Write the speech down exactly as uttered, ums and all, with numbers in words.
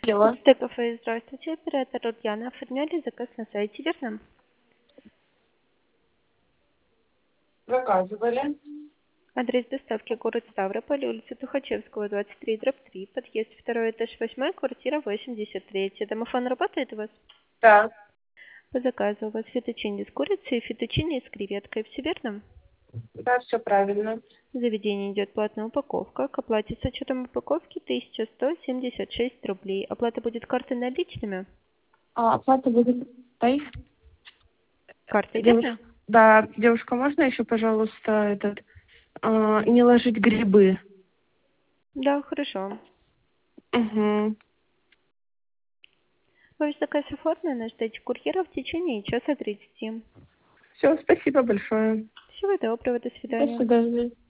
дела? ТКФ, здравствуйте, оператор Рудьяна. Оформляли заказ на сайте, верно? Заказывали. Адрес доставки город Ставрополь, улица Тухачевского, двадцать три, дробь три, подъезд второй этаж, восьмой, квартира восемьдесят три. Домофон работает у вас? Да. По заказу у вас фетучини с курицей и фетучини с креветкой, все верно? Да, все правильно. В заведении идет платная упаковка. К оплате с учетом упаковки тысяча сто семьдесят шесть рублей. Оплата будет картой наличными? А, оплата будет... Дай. Картой, Девушка, верно? да, девушка, можно еще, пожалуйста, этот, а, не ложить грибы? Да, хорошо. Угу. Ваш заказ оформлен, ждите курьера в течение часа тридцати. Все, спасибо большое. Всего доброго, до До свидания. свидания.